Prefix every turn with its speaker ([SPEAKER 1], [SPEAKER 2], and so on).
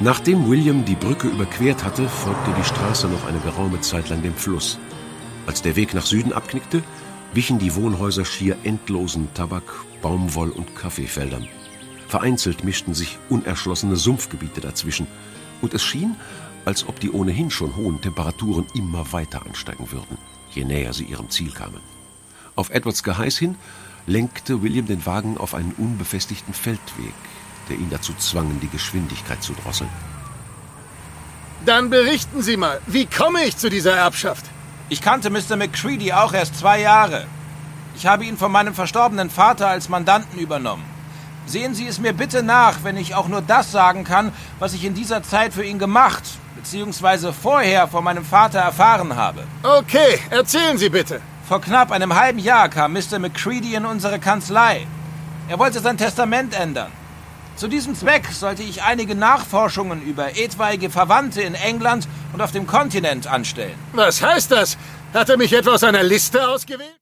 [SPEAKER 1] Nachdem William die Brücke überquert hatte, folgte die Straße noch eine geraume Zeit lang dem Fluss. Als der Weg nach Süden abknickte, wichen die Wohnhäuser schier endlosen Tabak-, Baumwoll- und Kaffeefeldern. Vereinzelt mischten sich unerschlossene Sumpfgebiete dazwischen, und es schien, als ob die ohnehin schon hohen Temperaturen immer weiter ansteigen würden, je näher sie ihrem Ziel kamen. Auf Edwards Geheiß hin lenkte William den Wagen auf einen unbefestigten Feldweg, der ihn dazu zwangen, die Geschwindigkeit zu drosseln.
[SPEAKER 2] Dann berichten Sie mal, wie komme ich zu dieser Erbschaft?
[SPEAKER 3] Ich kannte Mr. McCready auch erst 2 Jahre. Ich habe ihn von meinem verstorbenen Vater als Mandanten übernommen. Sehen Sie es mir bitte nach, wenn ich auch nur das sagen kann, was ich in dieser Zeit für ihn gemacht, beziehungsweise vorher von meinem Vater erfahren habe.
[SPEAKER 2] Okay, erzählen Sie bitte.
[SPEAKER 3] Vor knapp einem halben Jahr kam Mr. McCready in unsere Kanzlei. Er wollte sein Testament ändern. Zu diesem Zweck sollte ich einige Nachforschungen über etwaige Verwandte in England und auf dem Kontinent anstellen.
[SPEAKER 2] Was heißt das? Hat er mich etwa aus einer Liste ausgewählt?